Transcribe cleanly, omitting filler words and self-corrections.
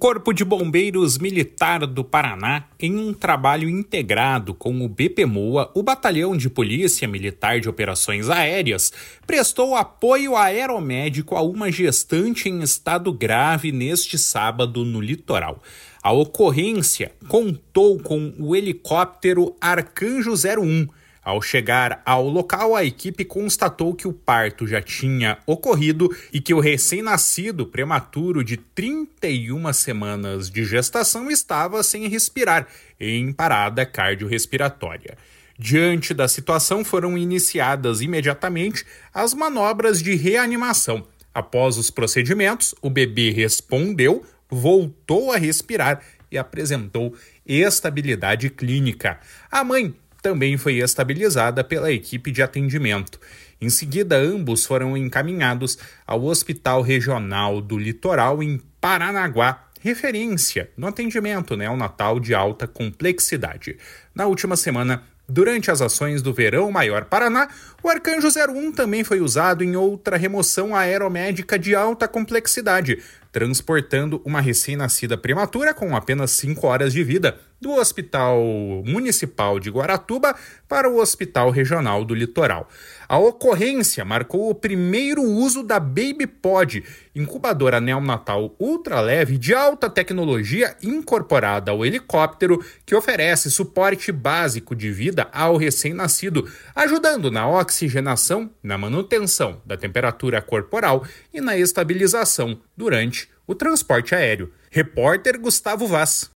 Corpo de Bombeiros Militar do Paraná, em um trabalho integrado com o BPMOA, o Batalhão de Polícia Militar de Operações Aéreas, prestou apoio aeromédico a uma gestante em estado grave neste sábado no litoral. A ocorrência contou com o helicóptero Arcanjo 01. Ao chegar ao local, a equipe constatou que o parto já tinha ocorrido e que o recém-nascido prematuro de 31 semanas de gestação estava sem respirar, em parada cardiorrespiratória. Diante da situação, foram iniciadas imediatamente as manobras de reanimação. Após os procedimentos, o bebê respondeu, voltou a respirar e apresentou estabilidade clínica. A mãe também foi estabilizada pela equipe de atendimento. Em seguida, ambos foram encaminhados ao Hospital Regional do Litoral em Paranaguá, referência no atendimento neonatal de alta complexidade. Na última semana, durante as ações do Verão Maior Paraná, o Arcanjo 01 também foi usado em outra remoção aeromédica de alta complexidade, transportando uma recém-nascida prematura com apenas 5 horas de vida do Hospital Municipal de Guaratuba para o Hospital Regional do Litoral. A ocorrência marcou o primeiro uso da BabyPod, incubadora neonatal ultraleve de alta tecnologia incorporada ao helicóptero, que oferece suporte básico de vida ao recém-nascido, ajudando na oxigenação, na manutenção da temperatura corporal e na estabilização durante o transporte aéreo. Repórter Gustavo Vaz.